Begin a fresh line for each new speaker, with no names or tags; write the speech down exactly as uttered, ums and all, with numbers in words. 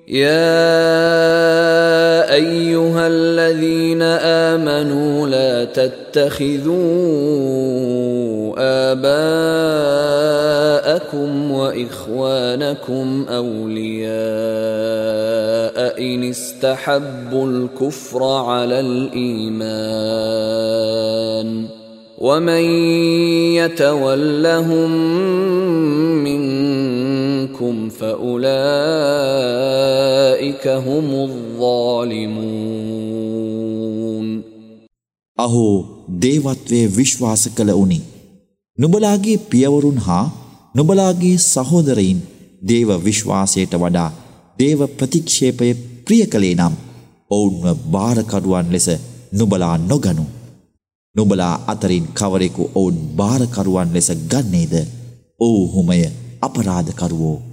يا أيها الذين آمنوا لا تتخذوا آباءكم وإخوانكم أولياء إن استحبوا الكفر على الإيمان ومن يتولهم منكم فأولئك هم الظالمون.
أهو දේවත්වයේ විශ්වාස කළ උනි. නුඹලාගේ පියවරුන් හා නුඹලාගේ සහෝදරයින් දේව විශ්වාසයට වඩා දේව ප්‍රතික්ෂේපය ප්‍රිය කළේ නම් ඔවුන්ව බාරකරුවන් ලෙස නුඹලා නොගනු. නුඹලා අතරින් කවරෙකු ඔවුන් බාරකරුවන් ලෙස ගන්නේද? ඔව්හුමය අපරාධකරුවෝ.